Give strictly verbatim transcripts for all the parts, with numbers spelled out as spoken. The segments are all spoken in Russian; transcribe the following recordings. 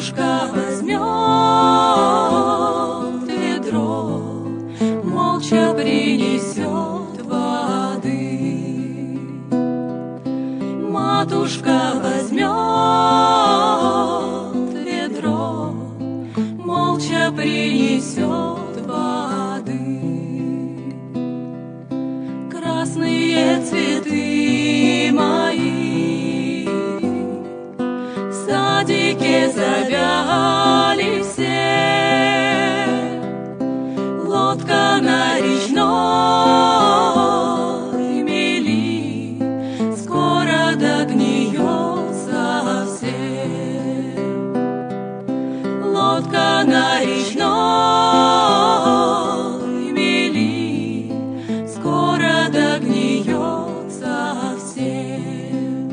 Матушка возьмет ведро, молча принесет воды. Матушка возьмет ведро, молча принесет воды. Красные цветы мои в садике завяли все, лодка на речной мели скоро догниет совсем. Лодка на речной мели скоро догниет совсем.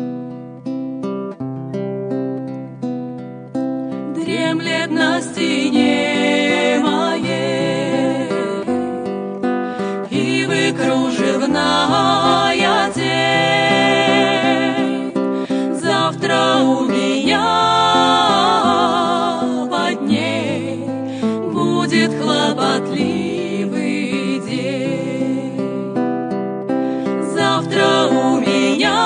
Дремлет на стене моей ивы кружевная тень. Завтра у меня под ней будет хлопотливый день. Завтра у меня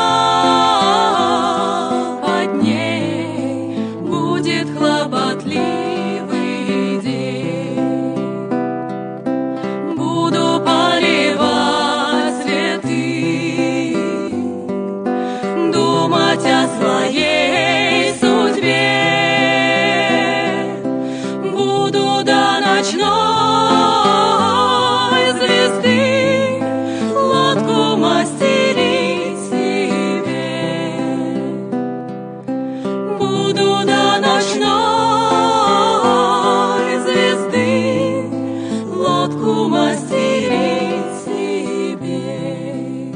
под ней будет хлопотливый день. Буду поливать цветы, думать о своей судьбе. Буду до ночной звезды лодку мастерить себе. Буду до ночной звезды лодку мастерить себе.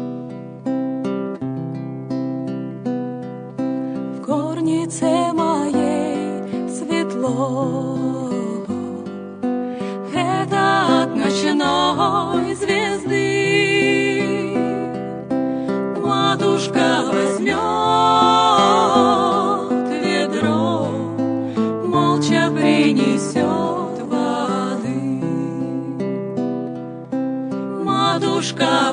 В горнице моей светло, это от ночной звезды. Матушка возьмет ведро, молча принесет воды. Матушка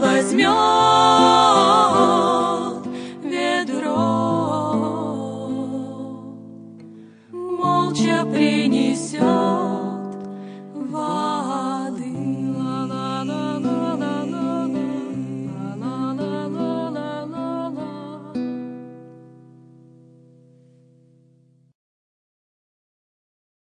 возьмет ведро, молча принесет